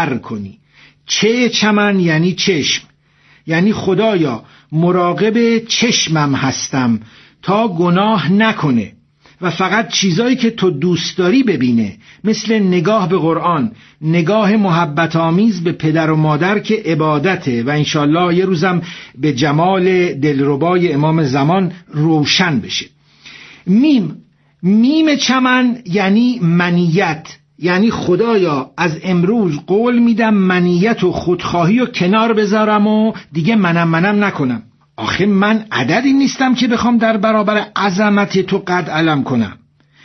سر کنی. چه چمن یعنی چشم، یعنی خدایا مراقب چشمم هستم تا گناه نکنه و فقط چیزایی که تو دوست داری ببینه، مثل نگاه به قرآن، نگاه محبت آمیز به پدر و مادر که عبادته و انشالله یه روزم به جمال دلربای امام زمان روشن بشه. میم چمن یعنی منیت، یعنی خدایا از امروز قول میدم منیت و خودخواهی و کنار بذارم و دیگه منم نکنم. آخه من عددی نیستم که بخوام در برابر عظمت تو قد علم کنم.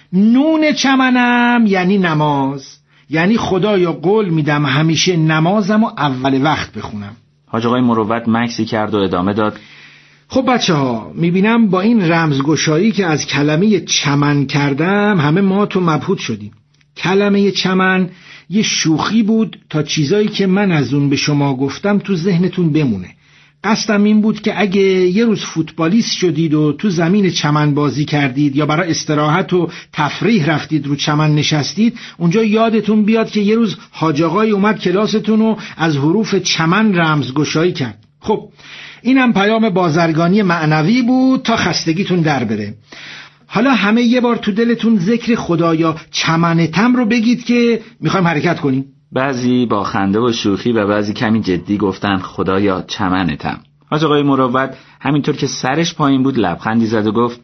نون چمنم یعنی نماز، یعنی خدایا قول میدم همیشه نمازم و اول وقت بخونم. حاج آقای مروت مکسی کرد و ادامه داد: خب بچه ها، میبینم با این رمزگشایی که از کلمه چمن کردم همه ما تو مبهوت شدیم. کلمه چمن یه شوخی بود تا چیزایی که من از اون به شما گفتم تو ذهنتون بمونه. قصدم این بود که اگه یه روز فوتبالیست شدید و تو زمین چمن بازی کردید یا برای استراحت و تفریح رفتید رو چمن نشستید، اونجا یادتون بیاد که یه روز حاج آقای اومد کلاستون رو از حروف چمن رمزگشایی کرد. خب اینم پیام بازرگانی معنوی بود تا خستگیتون در بره. حالا همه یه بار تو دلتون ذکر خدایا چمنتم رو بگید که میخوایم حرکت کنیم. بعضی با خنده و شوخی و بعضی کمی جدی گفتن خدایا چمنتم. حاج آقای مروت همینطور که سرش پایین بود لبخندی زد و گفت: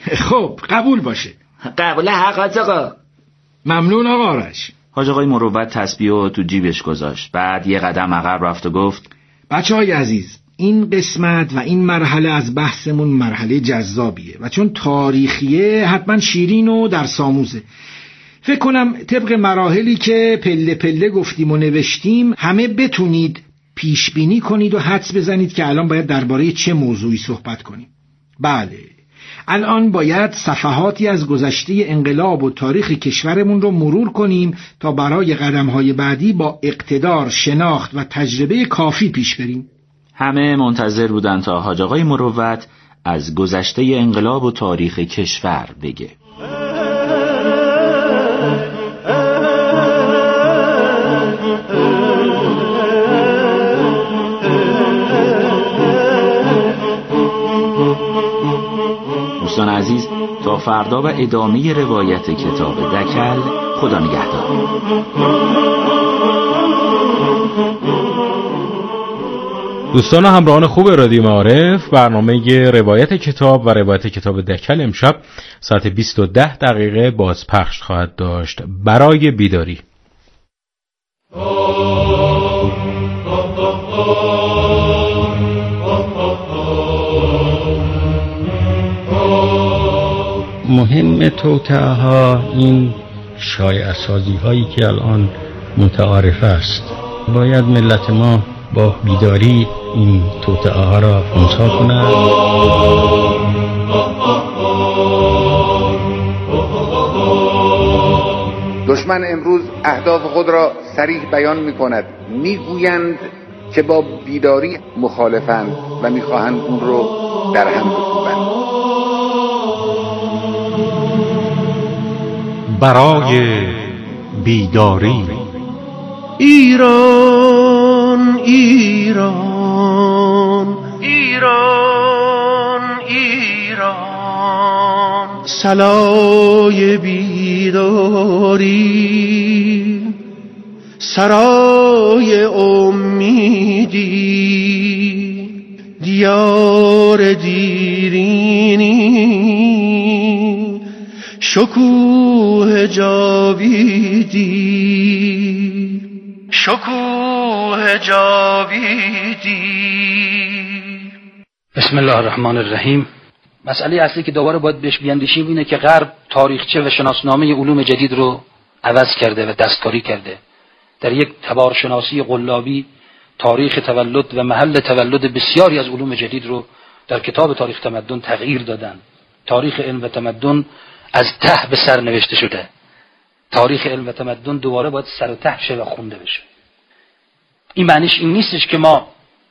خب قبول باشه. قبول حق آقا. ممنون آقا آرش. حاج آقای مروت تسبیحو تو جیبش گذاشت، بعد یه قدم عقب رفت و گفت: بچه‌های عزیز، این قسمت و این مرحله از بحثمون مرحله جذابیه و چون تاریخیه حتما شیرین و درس آموزه. فکر کنم طبق مراحلی که پله پله گفتیم و نوشتیم همه بتونید پیش بینی کنید و حدس بزنید که الان باید درباره چه موضوعی صحبت کنیم. بله، الان باید صفحاتی از گذشته انقلاب و تاریخ کشورمون رو مرور کنیم تا برای قدم‌های بعدی با اقتدار، شناخت و تجربه کافی پیش بریم. همه منتظر بودن تا حاج آقای مروت از گذشته انقلاب و تاریخ کشور بگه. دوستان عزیز، تا فردا و ادامه روایت کتاب دکل. خدا نگهدار. دوستان و همراهان خوب رادیو معارف، برنامه روایت کتاب و روایت کتاب دکل امشب ساعت 20:10 بازپخش خواهد داشت. برای بیداری. مهم توطئه ها این شایعه سازی هایی که الان متعارف است. باید ملت ما با بیداری این توطئه ها را خنثی کنند. دشمن امروز اهداف خود را صریح بیان می کند. می گویند که با بیداری مخالفند و می خواهند اون رو در هم بکوبند. برای بیداری. ایران ایران ایران ایران، صلای بیداری، سرای امیدی، دیار دیرینی، شکوه جاویدی، شکوه جاویدی. بسم الله الرحمن الرحیم. مسئله اصلی که دوباره باید بهش بیاندیشیم اینه که غرب تاریخچه و شناسنامه علوم جدید رو عوض کرده و دستکاری کرده. در یک تبارشناسی قلابی تاریخ تولد و محل تولد بسیاری از علوم جدید رو در کتاب تاریخ تمدن تغییر دادن. تاریخ علم و تمدن از ته به سر نوشته شده. تاریخ علم و تمدن دوباره باید سر و ته شه و خونده بشه. این معنیش این نیستش که ما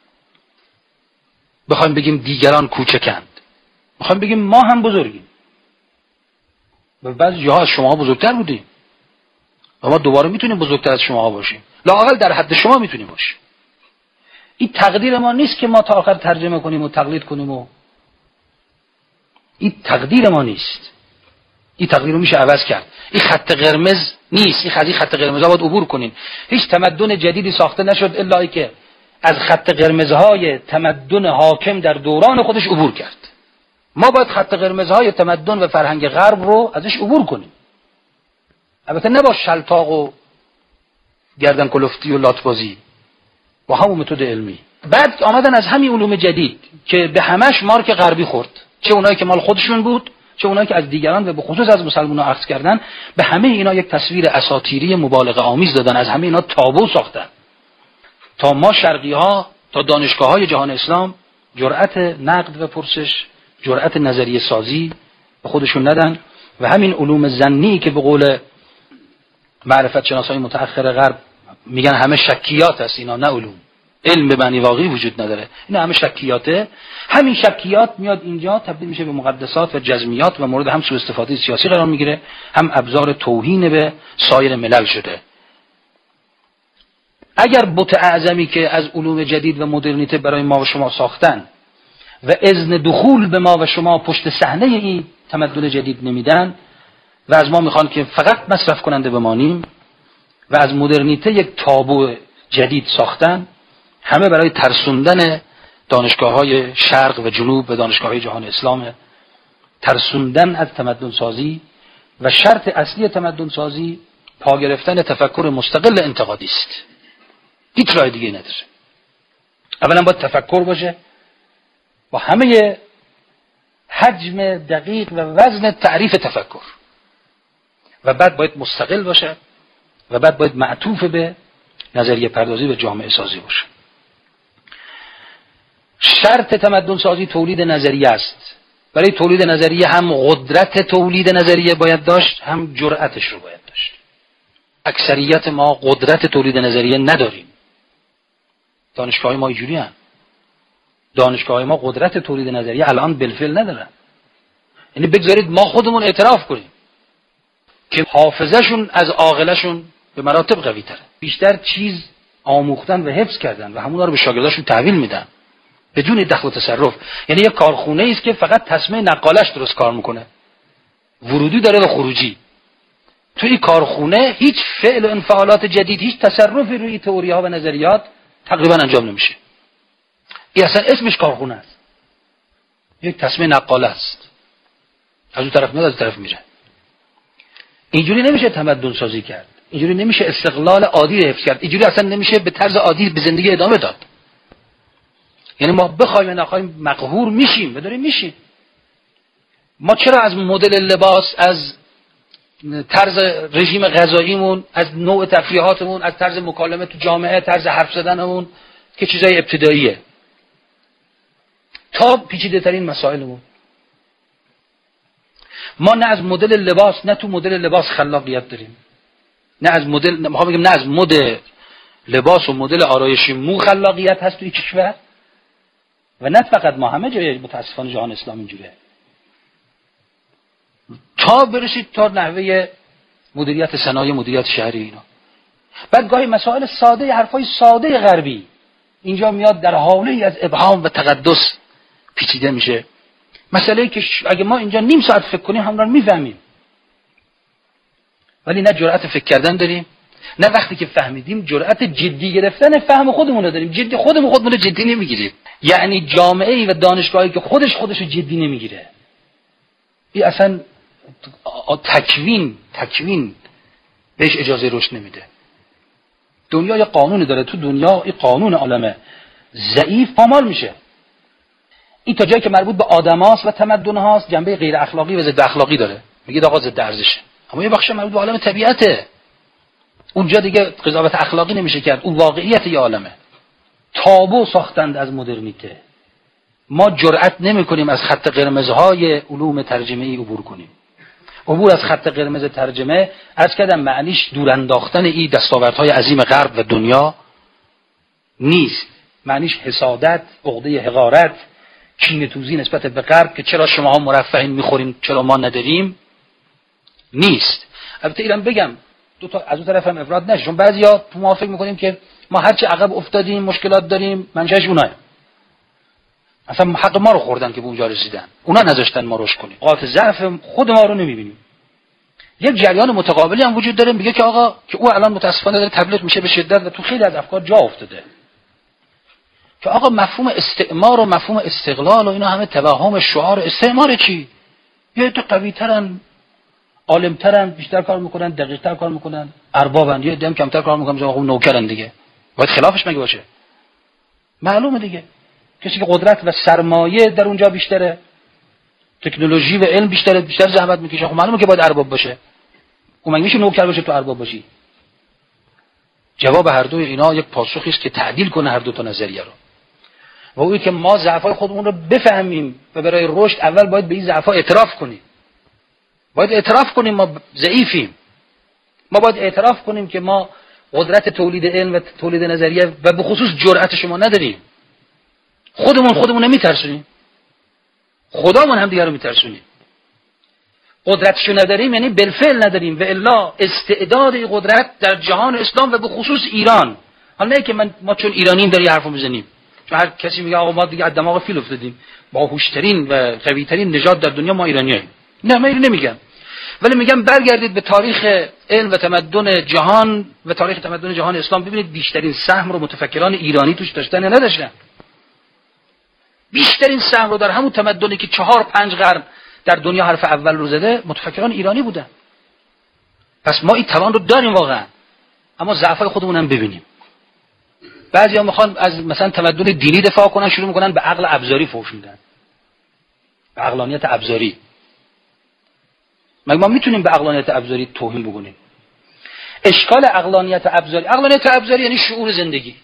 بخوایم بگیم دیگران کوچکند. بخوایم بگیم ما هم بزرگیم. و بعضی جاها از شما بزرگتر بودیم. و ما دوباره میتونیم بزرگتر از شما باشیم، لااقل در حد شما میتونیم باشیم. این تقدیر ما نیست که ما تا آخر ترجمه کنیم و تقلید کنیم و این تقدیر ما نیست. این تقدیر رو میشه عوض کرد. این خط قرمز نیست. این خط قرمزها باید عبور کنین. هیچ تمدن جدیدی ساخته نشد الا ای که از خط قرمزهای تمدن حاکم در دوران خودش عبور کرد. ما باید خط قرمزهای تمدن و فرهنگ غرب رو ازش عبور کنیم. البته نه با شلتاق و گردن کلفتی و لاتبازی، با همون متد علمی. بعد آمدن از همین علوم جدید که به همش مارک غربی خورد، چه اونایی که مال خودشون بود، چه اونایی که از دیگران و به خصوص از مسلمان‌ها اخذ کردن. به همه اینا یک تصویر اساطیری مبالغه آمیز دادن، از همه اینا تابو ساختن تا ما شرقی‌ها، تا دانشگاه‌های جهان اسلام جرأت نقد و پرسش، جرأت نظریه سازی به خودشون ندن و همین علوم ظنی که به قول معرفت شناسای متأخر غرب میگن همه شکیات است، اینا نه علوم، علم به معنی واقعی وجود نداره، اینا همه شکیاته. همین شکیات میاد اینجا تبدیل میشه به مقدسات و جزمیات و مورد هم سوء استفاده سیاسی قرار میگیره، هم ابزار توهین به سایر ملل شده. اگر بت اعظمی که از علوم جدید و مدرنیته برای ما و شما ساختن و اذن دخول به ما و شما پشت صحنه این تمدن جدید نمیدن و از ما میخوان که فقط مصرف کننده بمانیم و از مدرنیته یک تابو جدید ساختن، همه برای ترسوندن دانشگاه‌های شرق و جنوب و دانشگاه‌های جهان اسلام، ترسوندن از تمدن سازی و شرط اصلی تمدن سازی پا گرفتن تفکر مستقل انتقادی است. هیچ راه دیگه نداره. اولا باید تفکر باشه با همه حجم دقیق و وزن تعریف تفکر، و بعد باید مستقل باشه و بعد باید معطوف به نظریه پردازی و جامعه سازی باشه. شرط تمدن سازی تولید نظریه است. برای تولید نظریه هم قدرت تولید نظریه باید داشت، هم جرأتش رو باید داشت. اکثریت ما قدرت تولید نظریه نداریم. دانشگاه ما اینجوری هستند. دانشگاه ما قدرت تولید نظریه الان بالفعل ندارن. یعنی بگذارید ما خودمون اعتراف کنیم که حافظه‌شون از عاقله‌شون به مراتب قوی تره، بیشتر چیز آموختن و حفظ کردن و همونا رو به شاگرداشون تحویل میدن بدون دخل و تصرف. یعنی یک کارخونه است که فقط تصمیم نقالش درست کار میکنه، ورودی داره و خروجی. توی این کارخونه هیچ فعل و انفعالات جدید، هیچ تصرفی روی تئوری‌ها و نظریات تقریبا انجام نمیشه. این اصلا اسمش کارخونه است، یک تصمیم نقاله است، از اون طرف میاد از طرف میره. اینجوری نمیشه تمدن سازی کرد، اینجوری نمیشه استقلال عادی رو حفظ کرد، اینجوری اصلا نمیشه به طرز عادی به زندگی ادامه داد. یعنی ما بخوایم نخوایم مقهور میشیم و داریم میشیم. ما چرا از مدل لباس، از طرز رژیم غذاییمون، از نوع تفریحاتمون، از طرز مکالمه تو جامعه، طرز حرف زدنمون که چیزای ابتداییه، تا پیچیده ترین مسائلمون، ما نه از مدل لباس نه تو مدل لباس خلاقیت داریم، نه از مدل، میخوام بگم نه از مدل لباس و مدل آرایشی مو خلاقیت هست توی کشور، و نه فقط ما، همه جای متاسفانه جهان اسلام اینجوریه. تا برسید تا نحوه مدیریت صنایع، مدیریت شهری اینا. بعد گاهی مسائل ساده، حرفای ساده غربی اینجا میاد در حاله از ابهام و تقدس پیچیده میشه. مسئله که اگه ما اینجا نیم ساعت فکر کنیم همون رو میفهمیم، ولی نه جرأت فکر کردن داریم، نه وقتی که فهمیدیم جرأت جدی گرفتن فهم خودمون رو داریم. جدی خودمون رو جدی نمیگیریم. یعنی جامعه‌ای و دانشگاهی که خودش رو جدی نمیگیره، این اصلا تکوین بهش اجازه رشد نمیده. دنیا یه قانونی داره، تو دنیا این قانون عالمه ضعیف پامال میشه. این تا جایی که مربوط به آدماست و تمدن هاست جنبه غیر اخلاقی و ضد اخلاقی داره، میگه آقا ضد ارزشه. اما یه بخش مربوط به عالم طبیعته، اونجا دیگه قضاوت اخلاقی نمیشه کرد، اون واقعیت یه عالمه. تابو ساختند از مدرنیته. ما جرأت نمی‌کنیم از خط قرمزهای علوم ترجمه‌ای عبور کنیم. عبور از خط قرمز ترجمه عرض کردم معنیش دور انداختن این دستاوردهای عظیم غرب و دنیا نیست. معنیش حسادت، عقده حقارت، کینه‌توزی نسبت به غرب که چرا شماها مرفهین می‌خورین چرا ما نداریم نیست. البته ایران بگم دو تا از اون طرف هم افراد نشه، چون بعضیا تو ما فکر میکنیم که ما هرچی عقب افتادیم مشکلات داریم منشأش اوناه. اصلا حق ما رو خوردن که به اونجا رسیدن، اونا نذاشتن ما رشد کنیم. نقاط ضعف خود ما رو نمیبینیم. یک جریان متقابلی هم وجود داره میگه که آقا که او الان متاسفانه داره تبلیغ میشه به شدت و تو خیلی از افکار جا افتاده که آقا مفهوم استعمار و مفهوم استقلال و اینا همه توهم شعار استعمار. چی؟ یه تو قوی‌ترن، عالم‌ترن، بیشتر کار میکنن، دقیق‌تر کار میکنن، اربابن، یه دم کمتر کار میکنن، آقا نوکرن دیگه. باید خلافش مگه باشه؟ معلومه دیگه. کسی که قدرت و سرمایه در اونجا بیشتره، تکنولوژی و علم بیشتر زحمت میکشه، خب معلومه که باید ارباب باشه. اون مگه میشه نوکر باشه تو ارباب باشی؟ جواب هر دوی اینا یک پاسخی است که تعدیل کنه هر دو تا نظریه رو. و اونی که ما ضعف‌های خودمون رو بفهمیم و برای رشد اول باید به این ضعف‌ها اعتراف کنیم. باید اعتراف کنیم ما ضعیفیم. ما باید اعتراف کنیم که ما قدرت تولید علم و تولید نظریه و به خصوص جرأتش ما نداریم. خودمون نمیترسونیم. خدامون هم دیگه رو میترسونیم. قدرتشو نداریم یعنی بالفعل نداریم و الا استعداد قدرت در جهان اسلام و به خصوص ایران. حالا نه که ما چون ایرانیم داری حرفو میزنیم. چون هر کسی میگه آقا ما دیگه از دماغ فیل افتادیم. باهوشترین و قوی‌ترین نژاد در دنیا ما ایرانیاییم. نه من اینو نمیگم. ولی میگم برگردید به تاریخ علم و تمدن جهان و تاریخ تمدن جهان اسلام ببینید بیشترین سهم رو متفکران ایرانی توش داشتن یا نداشتن. بیشترین سهم رو در همون تمدنی که 4-5 قرن در دنیا حرف اول رو زده متفکران ایرانی بودن. پس ما این توان رو داریم واقعا، اما ضعفای خودمون هم ببینیم. بعضیا میخوان از مثلا تمدن دینی دفاع کنن، شروع میکنن به عقل ابزاری فحش میدن، به عقلانیت ابزاری. مگه ما میتونیم به عقلانیت ابزاری توهین بکنیم؟ اشکال عقلانیت ابزاری یعنی شعور زندگی.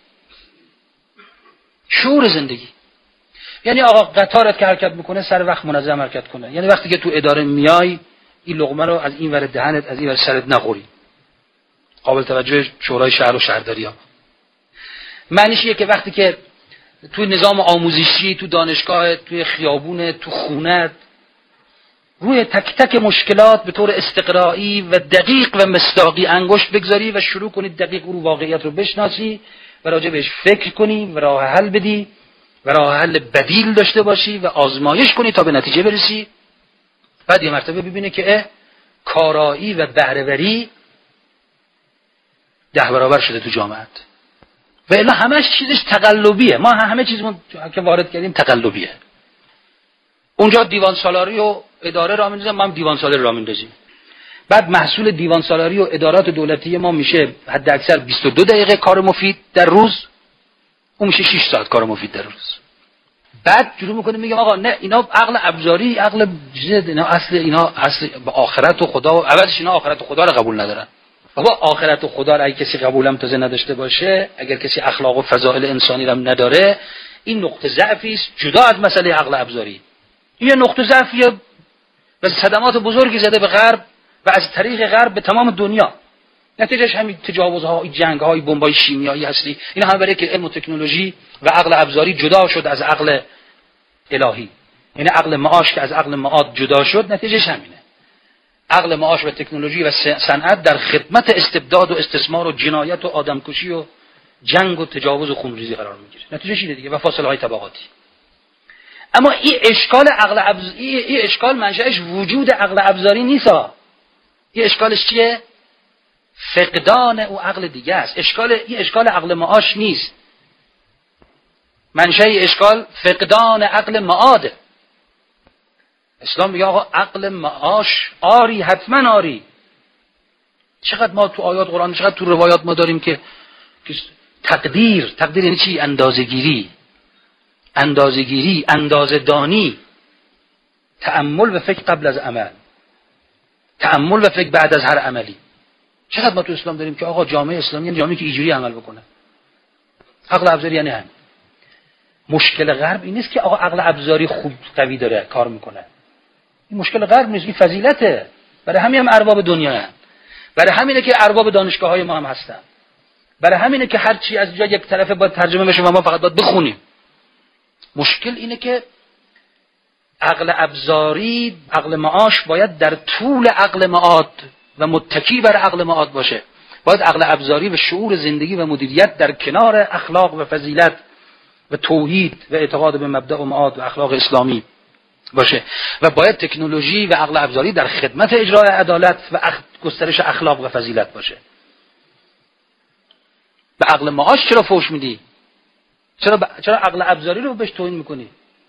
شعور زندگی یعنی آقا قطارت که حرکت میکنه سر وقت منظم حرکت کنه. یعنی وقتی که تو اداره میای این لقمه رو از این ور دهنت از این ور سرت نخوری. قابل توجه شورای شهر و شهرداری‌ها. معنیش اینه که وقتی که توی نظام آموزشی، تو دانشگاه، توی خیابون، تو خونت روی تک تک مشکلات به طور استقرایی و دقیق و مصداقی انگشت بگذاری و شروع کنی دقیق رو واقعیت رو بشناسی و راجع بهش فکر کنی و راه حل بدی و راه حل بدیل داشته باشی و آزمایش کنی تا به نتیجه برسی. بعد یه مرتبه ببینه که کارایی و بهره‌وری 10 برابر شده تو جامعه. و الا همش چیزش تقلبیه. ما همه چیزمون که وارد کردیم تقلبیه. اونجا دیوان سالاری و اداره را میندازن، ما هم دیوان سالاری را میندازیم. بعد محصول دیوان سالاری و ادارات دولتی ما میشه حد اکثر 22 دقیقه کار مفید در روز، اون میشه 6 ساعت کار مفید در روز. بعد شروع میکنه میگه آقا نه اینا عقل ابزاری، عقل اینا اصل به آخرت و خدا و اولش اینا آخرت و خدا رو قبول ندارن. بابا آخرت و خدا رو اگه کسی قبولم تازه نداشته باشه، اگر کسی اخلاق و فضائل انسانی رو نداره، این نقطه ضعفی است جدا از مسئله عقل ابزاری. این یه نقطه ضعفیه و صدمات بزرگی زده به غرب و از طریق غرب به تمام دنیا. نتیجهش همین تجاوزها، جنگ‌های بمب‌های شیمیایی هستی. اینا هم برای که علم و تکنولوژی و عقل ابزاری جدا شد از عقل الهی. یعنی عقل معاش که از عقل معاد جدا شد، نتیجهش همینه. عقل معاش و تکنولوژی و صنعت در خدمت استبداد و استثمار و جنایت و آدمکشی و جنگ و تجاوز و خونریزی قرار میگیره. نتیجهش اینه دیگه و فاصله‌های طبقاتی. اما این اشکال این اشکال منشأش وجود عقل ابزاری نیست. این اشکالش چیه؟ فقدان او عقل دیگه است. این اشکال عقل معاش نیست. منشأ اشکال فقدان عقل معاده. اسلام میگه آقا عقل معاش آری، حتما آری. چقدر ما تو آیات قرآن، چقدر تو روایات ما داریم که تقدیر یعنی چی؟ اندازه‌گیری، اندازه‌دانی، تأمل و فکر قبل از عمل، تأمل و فکر بعد از هر عملی. چقدر ما تو اسلام داریم که آقا جامعه اسلامی یعنی جامعه‌ای که اینجوری عمل بکنه. عقل ابزاری یعنی همین. مشکل غرب این نیست که آقا عقل ابزاری خوب قوی داره کار میکنه. این مشکل غرب نیست، این فضیلته. برای همین هم ارباب دنیا هستن. برای همینه که ارباب دانشگاه‌های ما هم هستن. برای همینه که هر چی از جای یک طرفه باید ترجمه بشه و ما فقط باید بخونیم. مشکل اینه که عقل ابزاری، عقل معاش باید در طول عقل معاد و متکی بر عقل معاد باشه. باید عقل ابزاری و شعور زندگی و مدیریت در کنار اخلاق و فضیلت و توحید و اعتقاد به مبدأ و معاد و اخلاق اسلامی باشه و باید تکنولوژی و عقل ابزاری در خدمت اجرای عدالت و گسترش اخلاق و فضیلت باشه. به عقل معاش چرا فوش میدی؟ چرا عقل ابزاری رو بهش توهین میکنی؟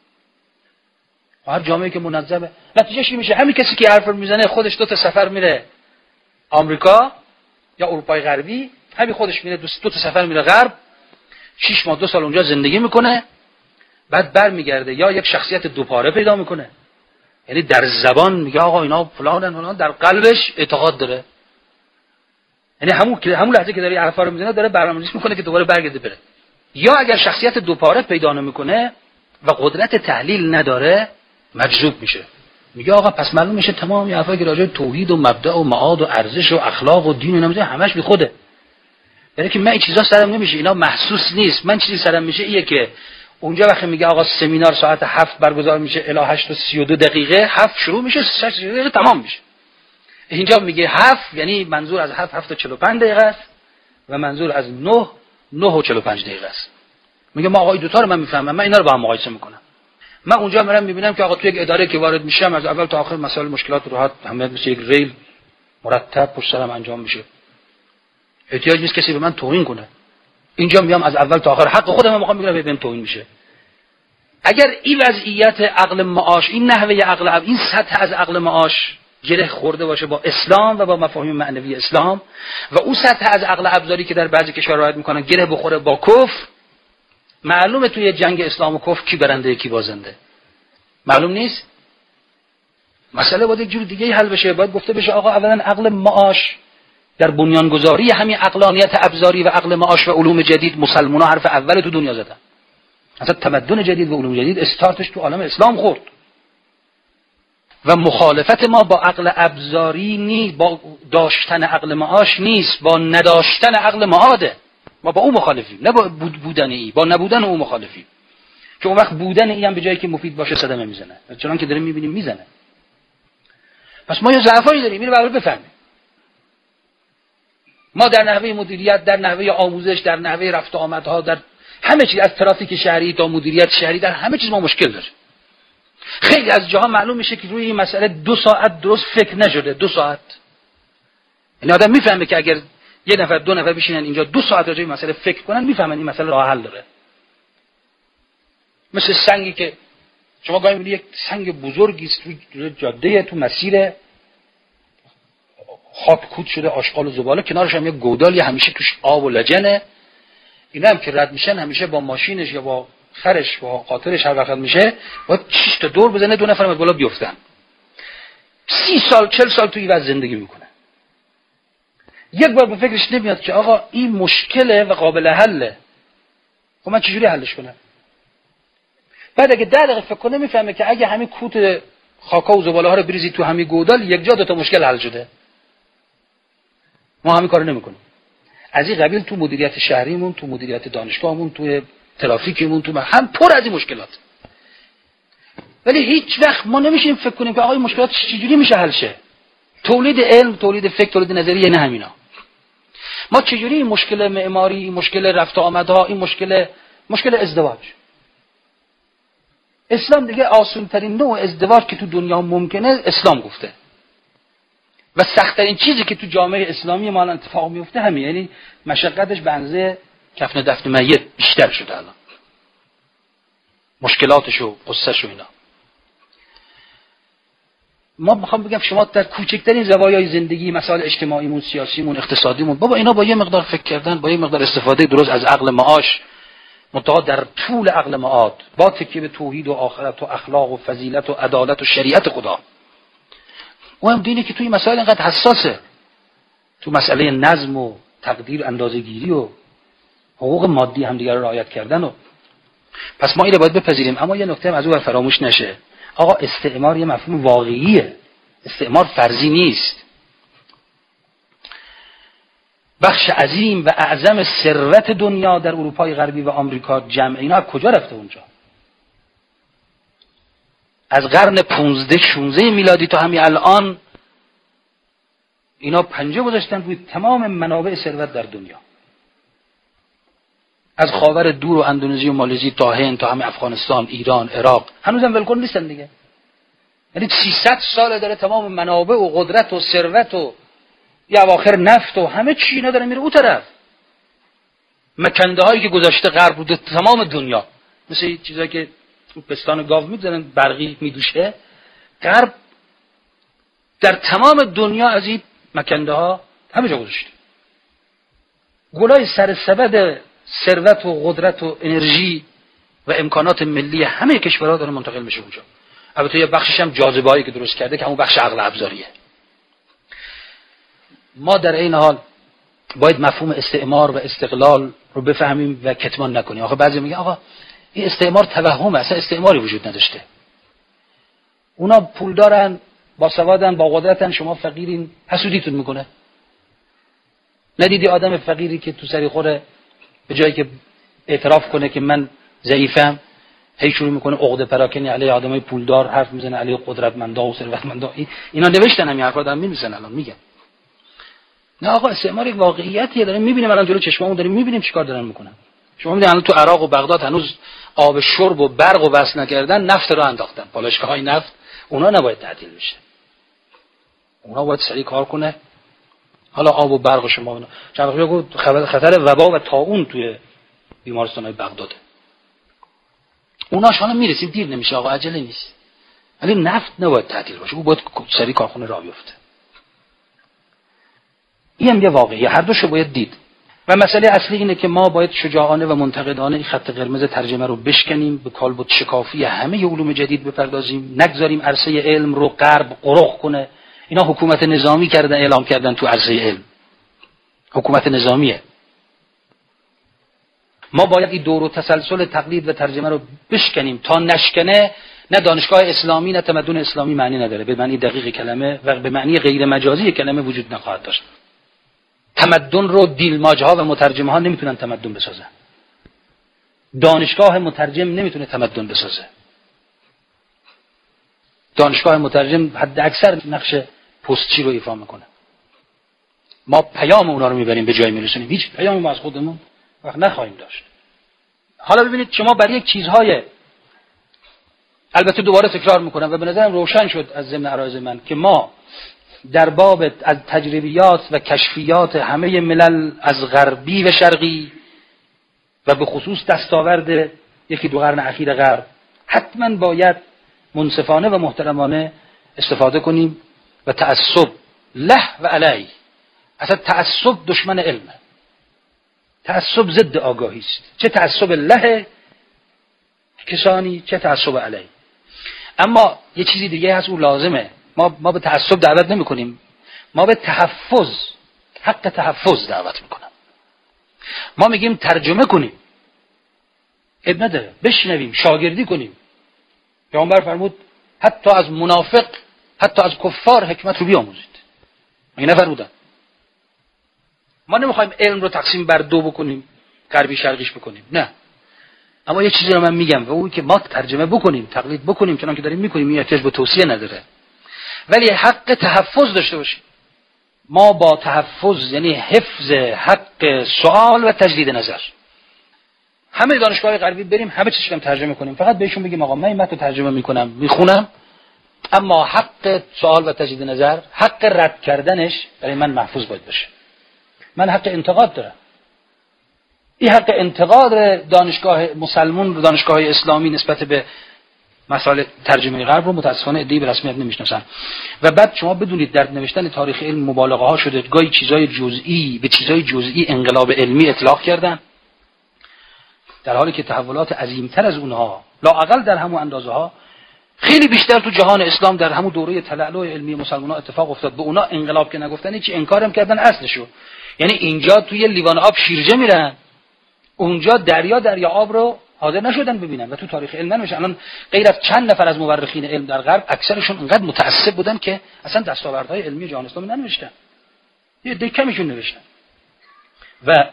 هر جامعه که منظمه نتیجهش چی میشه؟ همین کسی که حرف میزنه خودش 2 تا سفر میره آمریکا یا اروپای غربی، همین خودش میره 2 تا سفر میره غرب، 6 ماه 2 سال اونجا زندگی میکنه، بعد برمیگرده یا یک شخصیت دوپاره پیدا میکنه، یعنی در زبان میگه آقا اینا فلانن فلان، در قلبش اعتقاد داره، یعنی همون لحظه که داره حرفا رو میزنه داره برنامه‌ریزی میکنه که دوباره برگرده بره. یا اگر شخصیت دوپاره پیدا نمیکنه و قدرت تحلیل نداره مجذوب میشه، میگه آقا پس معلوم میشه تمام این حرفایی که راجع به توحید و مبدأ و معاد و ارزش و اخلاق و دین و نمیشه همش بی خوده. یعنی که من این چیزا سرم نمیشه، اینا محسوس نیست. من چیزی سرم میشه اینه که اونجا وقتی میگه آقا سمینار ساعت 7 برگزار میشه الی 8:32 7 شروع میشه 6 تمام میشه. اینجا میگه 7 یعنی منظور از 7:45 است و منظور از 9:45 است. میگه ما آقا این دوتا رو من میفهمم، من اینا رو با هم مقایسه میکنم. من اونجا میرم میبینم که آقا تو یک اداره که وارد میشم از اول تا آخر مسائل مشکلات راحت همه مثل یک ریل مرتب پشت سرم انجام میشه. احتیاج نیست کسی به من توهین کنه. اینجا میام از اول تا آخر حق خودم میخوام بگیرم بهم توهین میشه. اگر این وضعیت عقل معاش، این نحوه عقل، این سطح از عقل معاش گره خورده باشه با اسلام و با مفاهیم معنوی اسلام و اون سطح از عقل ابزاری که در بعضی کشورها رعایت میکنن گره بخوره با کفر، معلومه توی جنگ اسلام و کفر کی برنده کی بازنده معلوم نیست. مسئله باید یک جور دیگه حل بشه. باید گفته بشه آقا اولا عقل معاش در بنیانگذاری همین عقلانیت ابزاری و عقل معاش و علوم جدید مسلمان‌ها حرف اول تو دنیا زدن. اصلا تمدن جدید و علوم جدید استارتش تو عالم اسلام خورد و مخالفت ما با عقل ابزاری نیست، با داشتن عقل معاش نیست، با نداشتن عقل معاده. ما با اون مخالفیم، نه با بودن ای، با نبودن اون مخالفیم. که اون وقت بودن ای هم به جایی که مفید باشه صدمه میزنه، چون که داریم میبینیم میزنه. پس ما یه ضعفایی داریم، اینو برای بفهمیم. ما در نحوه مدیریت، در نحوه آموزش، در نحوه رفت و آمدها، در همه چیز، از ترافیک شهری تا مدیریت شهری، در همه چیز ما مشکل داریم. خیلی از جاها معلوم میشه که روی این مسئله 2 ساعت درست فکر نشده. 2 ساعت یعنی آدم میفهمه که اگر یه نفر 2 نفر بشینن اینجا 2 ساعت راجع به این مسئله فکر کنن میفهمن این مسئله راه حل داره. مثل سنگی که شما گاهی میبینید یک سنگ بزرگی است تو جاده، تو مسیر خاک کود شده، آشغال و زباله، کنارش هم یک گودالی همیشه توش آب و لجنه. اینا هم که رد میشن همیشه با ماشینش یا با خرش با قاطرش هر وقت میشه باید 6 تا دور بزنه 2 نفر از بالا بیفتن. 30 سال 40 سال توی وضع زندگی میکنه. یک بار به فکرش نمیاد که آقا این مشکله و قابل حله، خب من چجوری حلش کنم؟ بعد اگه 10 دقیقه فکر کنه میفهمه که اگه همین کوت خاکا و زباله ها رو بریزی تو همین گودال یک جا 2 تا مشکل حل شده. ما همین کارو نمیکنیم. از این قبیل تو مدیریت شهریمون، تو مدیریت دانشگاهمون، تو ترافیکمون، تو هم پر از این مشکلات. ولی هیچ وقت ما نمیشیم فکر کنیم که آقا این مشکلات چجوری میشه حل شه. تولید علم، تولید فکر، تولید نظریه نه همینا. ما چجوری این مشکل معماری، این مشکل رفت و آمدها، این مشکل ازدواج. اسلام دیگه آسان ترین نوع ازدواج که تو دنیا ممکنه اسلام گفته. و سخت‌ترین چیزی که تو جامعه اسلامی ما الان اتفاق میفته همین، یعنی مشقتش به اندازه کفن دفن میت بیشتر شده الان. مشکلاتش و قصه‌ش و اینا. ما میخوام بگم شما در کوچکترین زوایای زندگی، مسائل اجتماعیمون، سیاسیمون، اقتصادیمون، بابا اینا با یه مقدار فکر کردن، با یه مقدار استفاده درست از عقل معاش، منتها در طول عقل معاد، با تکیه به توحید و آخرت و اخلاق و فضیلت و عدالت و شریعت خدا. و هم دینی که توی مسائل اینقدر حساسه، تو مسئله نظم و تقدیر، اندازه‌گیری و حقوق مادی همدیگر رو رعایت کردن. و پس ما اینو باید بپذیریم. اما یه نکته هم از اون فراموش نشه، آقا استعمار یه مفهوم واقعیه، استعمار فرضی نیست. بخش عظیم و اعظم ثروت دنیا در اروپای غربی و آمریکا جمع اینا از کجا رفته اونجا؟ از قرن 15-16 میلادی تا همین الان اینا پنجه گذاشتن روی تمام منابع ثروت در دنیا، از خاور دور و اندونزی و مالزی تا هند تا همه افغانستان، ایران، عراق، هنوزم ولکن نیستن دیگه. یعنی 300 سال داره تمام منابع و قدرت و ثروت و یا اواخر نفت و همه چی اینا داره میره اون طرف. مکنده هایی که گذاشته غرب بوده تمام دنیا، مثل چیزایی که پستان گاو میذارن برقی میدوشه، غرب در تمام دنیا از این مکنده ها همه جا گذاشته. گلای سر سبد ثروت و قدرت و انرژی و امکانات ملی همه کشورها داره منتقل میشه اونجا. البته یه بخشش هم جاذبه‌ای که درست کرده که همون بخش عقل ابزاریه. ما در این حال باید مفهوم استعمار و استقلال رو بفهمیم و کتمان نکنیم. آخه بعضی میگن آقا این استعمار توهمه، اصلا استعماری وجود نداشته. اونا پول دارن، با سوادن، با قدرتن، شما فقیرین، حسودیتون میکنه. ندیدی آدم فقیری که تو سری خوره به جایی که اعتراف کنه که من ضعیفم، هی شروع میکنه عقده پراکنی علیه آدمای پولدار حرف میزنه، علیه قدرتمندا و ثروتمندا. اینا نوشتن همین حرفا دارن می‌نویسن الان میگن. نه آقا استعمار یک واقعیتیه، داریم میبینیم الان جلو چشممون، داریم میبینیم چیکار دارن میکنن. شما میدونید الان تو عراق و بغداد هنوز آب شرب و برق و وصل نکردن، نفت رو انداختن، پالایشگاه‌های نفت. اونا نباید تعطیل بشه، اونا باید سریع کار کنه. حالا آب و برق شما چند وقت گفت خطر وبا و طاعون توی بیمارستان‌های بغداد. اوناش حالا میرسیم، دیر نمیشه آقا، عجله نیست. ولی نفت نباید تعطیل باشه، او باید سریع کارخونه راه بیفته. این هم یه واقعیه، هر دوشو باید دید. و مسئله اصلی اینه که ما باید شجاعانه و منتقدانه این خط قرمز ترجمه رو بشکنیم، به کالبد شکافی همه علوم جدید بپردازیم، نگذاریم عرصه علم رو غرب قرق کنه. اینا حکومت نظامی کردن، اعلام کردن تو عرصه علم، حکومت نظامیه. ما باید این دور و تسلسل تقلید و ترجمه رو بشکنیم، تا نشکنه نه دانشگاه اسلامی نه تمدن اسلامی معنی نداره به معنی دقیق کلمه و به معنی غیر مجازی کلمه وجود نخواهد داشت. تمدن رو دیلماج‌ها و مترجم‌ها نمیتونن تمدن بسازن. دانشگاه مترجم نمیتونه تمدن بسازه. دانشگاه مترجم حد اکثر نقش پستچی رو ایفا میکنه. ما پیام اونا رو میبریم به جای میرسونیم، هیچ پیامی ما از خودمون وقت نخواهیم داشت. حالا ببینید شما برای یک چیزهای، البته دوباره تکرار میکنم و به نظرم روشن شد از ضمن عرایض من که ما در باب از تجربیات و کشفیات همه ملل از غربی و شرقی و به خصوص دستاورد یکی دو قرن اخیر غرب حتما باید منصفانه و محترمانه استفاده کنیم و تعصب له و علی. اصلا تعصب دشمن علمه، تعصب ضد آگاهی است، چه تعصب له کسانی چه تعصب علی. اما یه چیزی دیگه هست، اون لازمه. ما به تعصب دعوت نمی کنیم، ما به تحفظ، حق تحفظ دعوت میکنم. ما میگیم ترجمه کنیم، اب نداره، بشنویم، شاگردی کنیم. پیامبر فرمود حتی از منافق، حتی از کفار حکمت رو بیاموزید. مگه نفرمودن؟ ما نمیخوایم علم رو تقسیم بر دو بکنیم، غربی شرقیش بکنیم، نه. اما یه چیزی رو من میگم و اون که ما ترجمه بکنیم، تقلید بکنیم، چون که داریم میکنیم، این احتیاج به توصیه نداره، ولی حق تحفظ داشته باشیم. ما با تحفظ یعنی حفظ حق سوال و تجدید نظر. همه دانشگاه غربی بریم، همه چیزی رو ترجمه کنیم، فقط بهشون بگیم آقا من این متن ترجمه میکنم، میخونم، اما حق سوال و تجدید نظر، حق رد کردنش برای من محفوظ باید باشه. من حق انتقاد دارم. این حق انتقاد دانشگاه مسلمون، دانشگاه اسلامی نسبت به مسائل ترجمه غرب رو متاسفانه عده‌ای به رسمیت نمیشناسن. و بعد شما بدونید در نوشتن تاریخ علم مبالغه ها شده، گاهی چیزای جزئی به چیزای جزئی انقلاب علمی اطلاق کردن، در حالی که تحولات عظیمتر از اونها لااقل در همون اندازه ها خیلی بیشتر تو جهان اسلام در همون دوره تلألؤ علمی مسلمان‌ها اتفاق افتاد. به اونا انقلاب که نگفتن، هیچ انکارم کردن اصلشو. یعنی اینجا توی لیوان آب شیرجه میرن، اونجا دریا آب رو حاضر نشدن ببینن و تو تاریخ علم نمیشه. الان غیر از چند نفر از مورخین علم در غرب، اکثرشون انقدر متعصب بودن که اصلا دستاوردهای علمی جهان اسلامی ننوشتن، یه دکمیشون نوشتن. و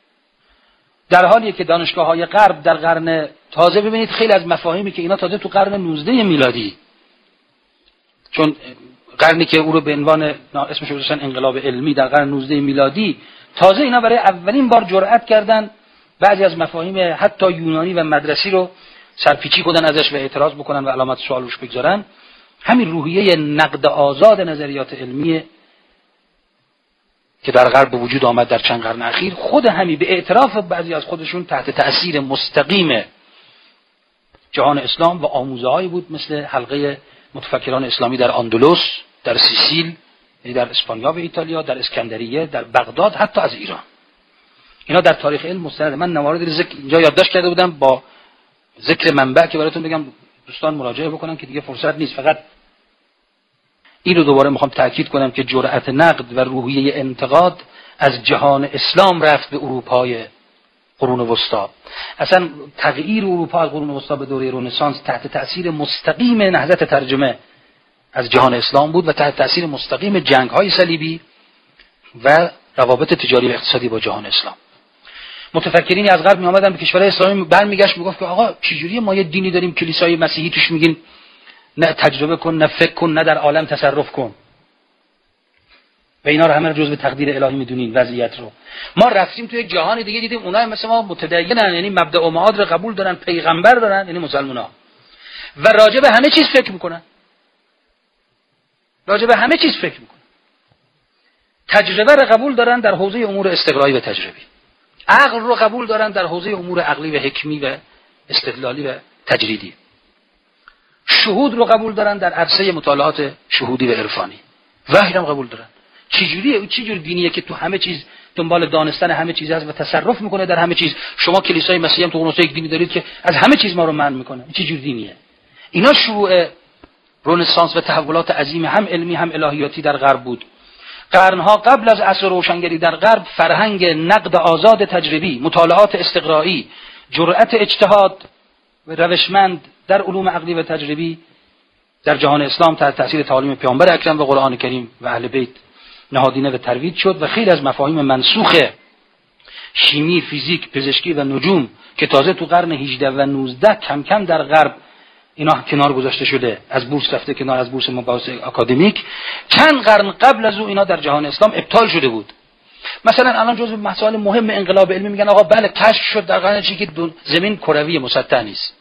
در حالی که دانشگاه‌های غرب در قرن تازه، ببینید خیلی از مفاهیمی که اینا تازه تو قرن 19 میلادی، چون قرنی که او رو به عنوان اسمش رو گذاشتن انقلاب علمی در قرن 19 میلادی، تازه اینا برای اولین بار جرأت کردن بعضی از مفاهیم حتی یونانی و مدرسی رو سرپیچی کنن ازش و اعتراض بکنن و علامت سوال روش بگذارن. همین روحیه نقد آزاد نظریات علمی که در غرب به وجود آمد در چند قرن اخیر، خود همین به اعتراف بعضی از خودشون تحت تأثیر مستقیم جهان اسلام و آموزه‌هایی بود مثل حلقه متفکران اسلامی در اندلس، در سیسیل، در اسپانیا و ایتالیا، در اسکندریه، در بغداد، حتی از ایران. اینا در تاریخ علم مستند. من موارد اینجا یادداشت کرده بودم با ذکر منبع که براتون بگم دوستان مراجعه بکنن که دیگه فرصت نیست. فقط اینو دوباره میخوام تاکید کنم که جرأت نقد و روحیه انتقاد از جهان اسلام رفت به اروپای قرون وسطا. اصلا تغییر اروپا از قرون وسطا به دوره رنسانس تحت تأثیر مستقیم نهضت ترجمه از جهان اسلام بود و تحت تأثیر مستقیم جنگ‌های صلیبی و روابط تجاری و اقتصادی با جهان اسلام. متفکرینی از غرب می آمدن به کشورهای اسلامی برمیگشت میگفت که آقا چجوریه ما یه دینی داریم کلیسای مسیحی توش میگین نه تجربه کن، نه فکر کن، نه در عالم تصرف کن، و اینا رو همه جزء تقدیر الهی میدونین وضعیت رو. ما رفتیم تو یک جهان دیگه دیدیم اونها مثل ما متدینن، یعنی مبدأ و معاد رو قبول دارن، پیغمبر دارن، یعنی مسلمان‌ها، و راجع به همه چیز فکر میکنن. راجع به همه چیز فکر میکنن. تجربه رو قبول دارن در حوزه امور استقرایی و تجربی. عقل رو قبول دارن در حوزه امور عقلی و حکمی و استدلالی و تجریدی. شهود رو قبول دارن در عرصه مطالعات شهودی و عرفانی. وحی هم قبول دارن. چه جور دینیه که تو همه چیز دنبال دانستن همه چیز هست و تصرف میکنه در همه چیز؟ شما کلیسای مسیحی هم تو اون یک دینی دارید که از همه چیز ما رو منع میکنه. چه جور دینیه؟ اینا شروع رنسانس و تحولات عظیم هم علمی هم الهیاتی در غرب بود. قرنها قبل از عصر روشنگری در غرب فرهنگ نقد آزاد تجربی، مطالعات استقرایی، جرأت اجتهاد و روشمند در علوم عقلی و تجربی در جهان اسلام تحت تاثیر تعالیم پیامبر اکرم و قرآن کریم و اهل بیت نهادینه و ترویج شد و خیلی از مفاهیم منسوخ شیمی، فیزیک، پزشکی و نجوم که تازه تو قرن 18 و 19 کم کم در غرب اینا کنار گذاشته شده، از بورس رفته کنار، از بورس مباحث اکادمیک، چند قرن قبل از او اینا در جهان اسلام ابطال شده بود. مثلا الان جزو مسائل مهم انقلاب علمی میگن آقا بله کشف شد در قرن چی که زمین کروی مسطح نیست.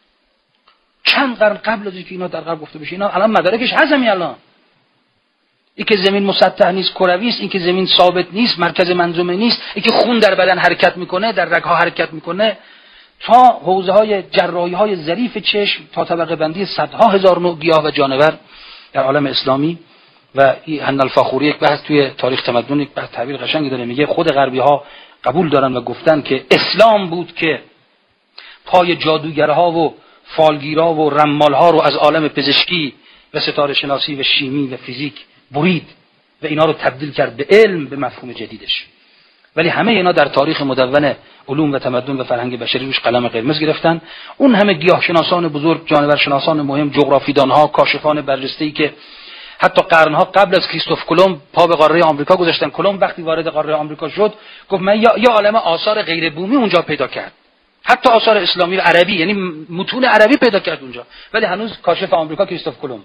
چند قرن قبل از اینکه اینا در غرب گفته بشه، اینا الان مدارکش هضمی. الان این که زمین مسطح نیست، کروی است، این که زمین ثابت نیست، مرکز منظومه نیست، این که خون در بدن حرکت میکنه، در رگ‌ها حرکت میکنه، تا حوزه‌های جراحی‌های ظریف چشم، تا طبقه بندی صدها هزار نوع گیاه و جانور در عالم اسلامی. و حنا الفاخوری یک بحث توی تاریخ تمدن یک بحث تعبیر قشنگی داره، میگه خود غربی‌ها قبول دارن و گفتن که اسلام بود که پای جادوگرها و فالگیرها و رمالها رو از عالم پزشکی و ستاره شناسی و شیمی و فیزیک برید و اینا رو تبدیل کرد به علم، به مفهوم جدیدش. ولی همه اینا در تاریخ مدون علوم و تمدن و فرهنگ بشری روش قلم قرمز گرفتن. اون همه گیاهشناسان بزرگ، جانورشناسان مهم، جغرافیدانها، کاشفان برجسته‌ای که حتی قرنها قبل از کریستوف کلمب پا به قاره آمریکا گذاشتن. کلمب وقتی وارد قاره آمریکا شد گفت من یا عالم آثار غیر بومی اونجا پیدا کرد، حتی آثار اسلامی و عربی، یعنی متون عربی پیدا کرد اونجا، ولی هنوز کاشف آمریکا کریستوف کلمب،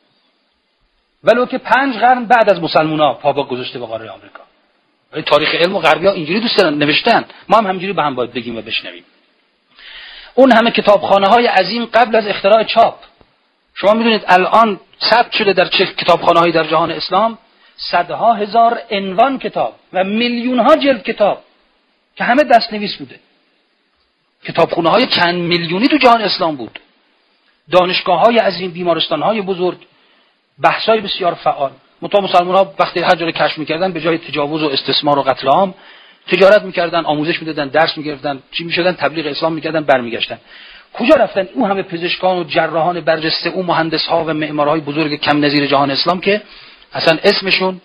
ولو که 5 قرن بعد از مسلمان‌ها پا گذاشته به قاره آمریکا. ولی تاریخ علم و غربی‌ها اینجوری دوست دارن نوشتن، ما هم همینجوری به هم باید بگیم و بشنویم. اون همه کتابخانه‌های عظیم قبل از اختراع چاپ، شما میدونید الان ثبت شده در چه کتابخانه‌هایی در جهان اسلام صدها هزار عنوان کتاب و میلیون‌ها جلد کتاب که همه دست‌نویس بوده. کتابخانه‌های چند میلیونی تو جهان اسلام بود. دانشگاه‌های عظیم، بیمارستان‌های بزرگ، بحث‌های بسیار فعال. مسلمان‌ها وقتی هر جا رو کشف می‌کردن به جای تجاوز و استثمار و قتل عام تجارت می‌کردن، آموزش می‌دادن، درس می‌گرفتن، چی می‌شدن، تبلیغ اسلام می‌کردن، برمیگشتن. کجا رفتن اون همه پزشکان و جراحان برجسته، اون مهندس‌ها و معمارهای بزرگ کم نظیر جهان اسلام که اصلا اسمشون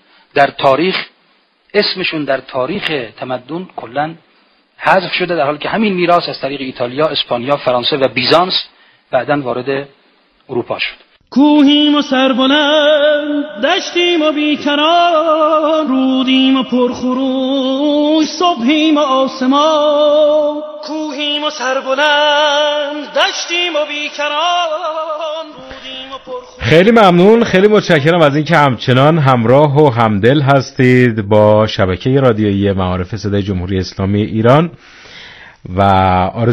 در تاریخ تمدن کلاً حذف شده، در حالی که همین میراث از طریق ایتالیا، اسپانیا، فرانسه و بیزانس بعداً وارد اروپا شد. کوهیم و سربلند دشتیم و بیکران، رودیم و پرخروش صبحیم و آسمان. کوهیم و سربلند دشتیم و بیکران، رودیم و پرخروش. خیلی ممنون، خیلی متشکرم از اینکه همچنان همراه و همدل هستید با شبکه رادیویی معارف صدای جمهوری اسلامی ایران و